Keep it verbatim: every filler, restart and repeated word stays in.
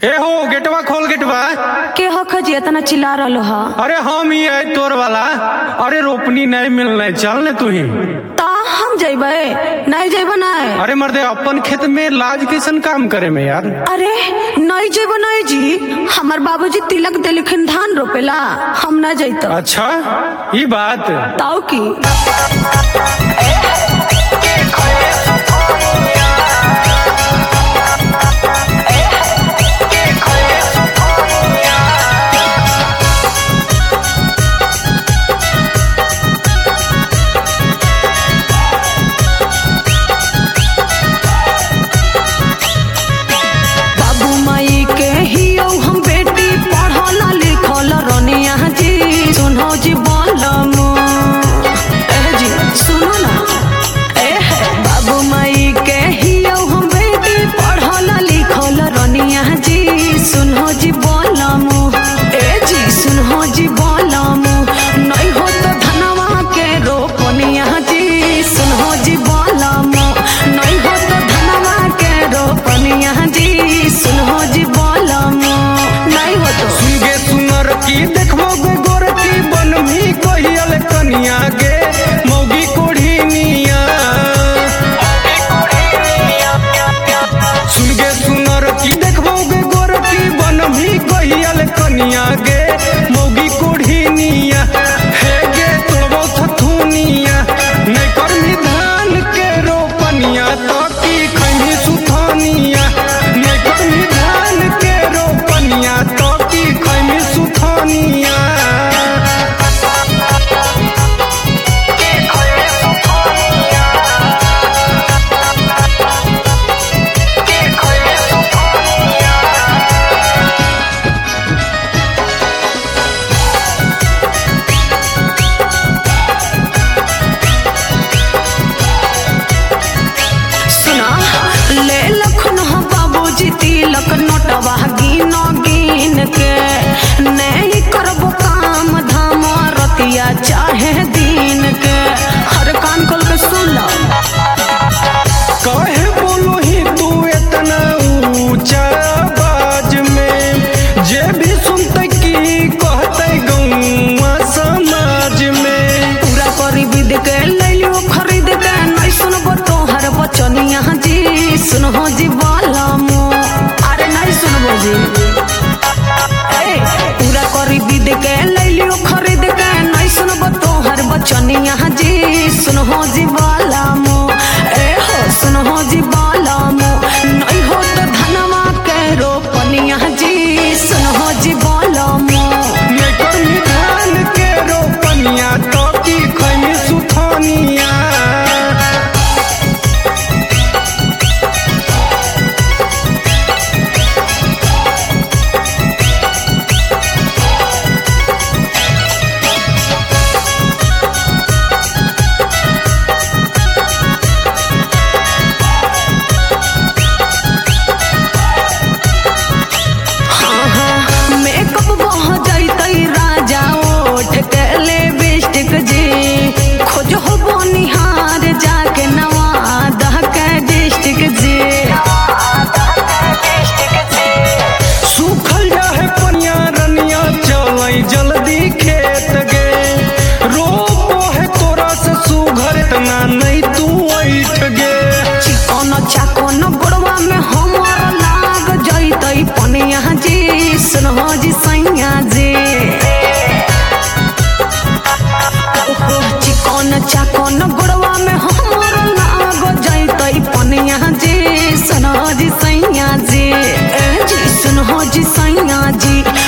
ए हो गेटवा खोल गेटवा। के हो खजी इतना चिल्ला रहा हा? अरे हम ही है तोर वाला। अरे रोपनी नहीं मिलने चल ने तू ही ता हम जेबे नहीं जेबे नहीं। अरे मर्दे अपन खेत में लाज कैसन काम करे में यार। अरे नहीं जेबे नहीं जी, हमार बाबूजी तिलक देलखिन धान रोपेला, हम ना जैत। अच्छा ये बात ताऊ की कनिया गे मौगी कोढ़िनिया हे गे तोड़बो थथुनिया नहीं करमी धान के रोपनिया तो की खैनी सुथनिया नहीं करमी धान के रोपनिया तो की खैनी सुथनिया। तिलक नोटवा गिन गिन के नहीं करबो काम धाम रतिया चाहे दिन के। हर कान खोल के सुन लो। कहे बोलो ही तू इतना ऊंचा आवाज में, जे भी सुनते की कहते गौवा समाज में। पूरा करी विद के लइलियो खरीद के नहीं सुनबो तोहर बचनिया जी। सुनहो जी वाला पूरा करी विद के लइलियो खरीद के नहीं सुनबो तोहर बचनिया जी। सुनहो जी वाला मो ए हो सुनहो जी वाला मो नहीं हो तो धनवा के रोपनिया जी। सुनहो जी वाला मो नहीं करमी धान के रोपनिया तो की खैनी सुथनिया। जल्दी खेत गे रोपो है तोरा से सुघर तना नहीं तू ऐठ गे। चिकन चाकन गोड़वा में हमारा लाग जैतई पनिया जी। सुनहो जी सैया जी चिकन चाकन गोड़वा में हमारा लाग जैतई पनिया जी। सुनहो जी सैया जी ए जी सुनहो जी सैया जी